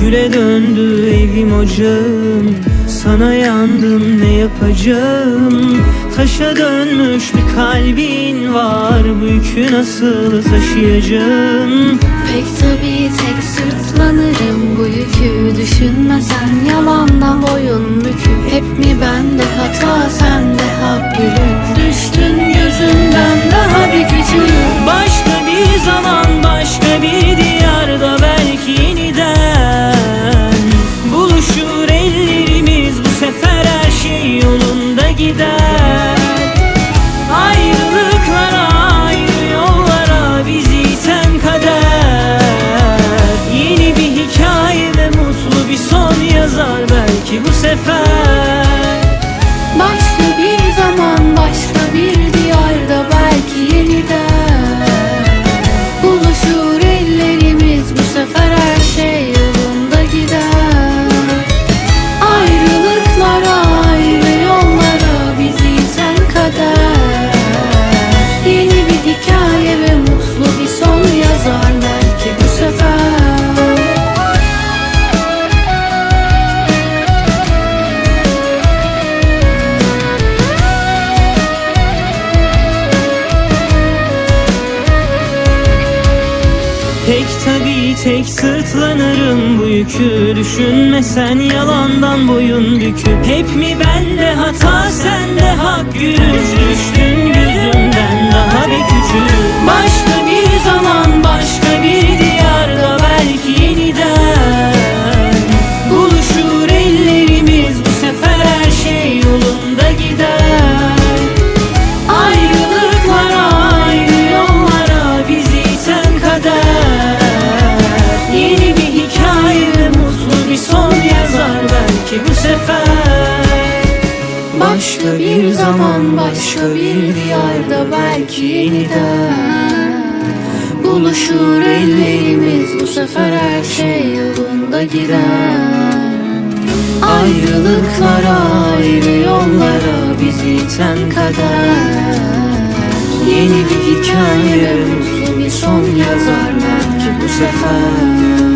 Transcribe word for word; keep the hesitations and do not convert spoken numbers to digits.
Küle döndü evim ocağım, sana yandım ne yapacağım? Taşa dönmüş bir kalbin var, bu yükü nasıl taşıyacağım? Pek tabii tek sırtlanırım bu yükü, düşünmesen yalandan boyun büküp. Hep mi bende hata sende hak gülüm, düştün gözümden daha bir küçük. Başka bir zaman başka bir diyarda belki yeniden buluşur ellerimiz, bu sefer her şey yolunda gider. Ayrılıklara ayrı yollara bizi iten kader, yeni bir hikaye ve mutlu bir son yazar belki bu sefer. Başka bir zaman başka bir diyarda belki yeniden buluşur ellerimiz, bu sefer her şey yolunda gider. Ayrılıklara ayrı yollara bizi iten kader, yeni bir hikaye ve mutlu bir son yazar belki bu sefer. Tek tabii tek sırtlanırım bu yükü, düşünmesen yalandan boyun büküp. Hep mi bende hata sende hak gülüş, düştün gözümden daha bir küçük. Başka bir zaman başka bir diyarda belki yeniden buluşur ellerimiz, bu sefer her şey yolunda gider. Ayrılıklara ayrı yollara bizi iten kader, yeni bir hikaye ve mutlu bir son yazar belki bu sefer. Başka bir zaman başka bir diyarda belki yeniden buluşur ellerimiz, bu sefer her şey yolunda gider. Ayrılıklara ayrı yollara bizi iten kader, yeni bir hikaye ve mutlu bir son yazar belki bu sefer.